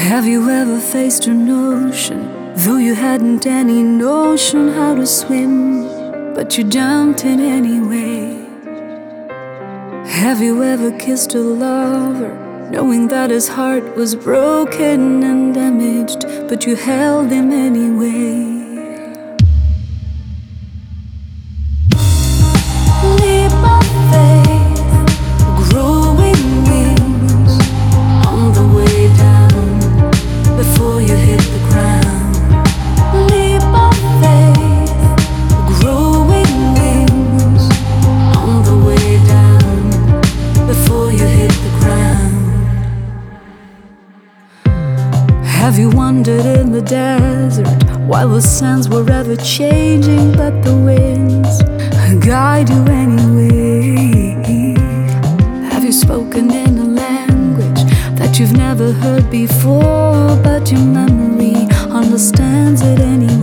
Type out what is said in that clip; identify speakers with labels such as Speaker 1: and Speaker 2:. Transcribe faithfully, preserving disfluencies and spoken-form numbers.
Speaker 1: Have you ever faced an ocean, though you hadn't any notion how to swim, but you jumped in anyway? Have you ever kissed a lover, knowing that his heart was broken and damaged, but you held him anyway? Leap of faith, growing wings on the way down before you hit the ground. Leap of faith, growing wings on the way down before you hit the ground. Have you wandered in the desert while the sands were ever changing, but the winds guide you anyway? Have you spoken in a language that you've never heard before, but your memory understands it anyway?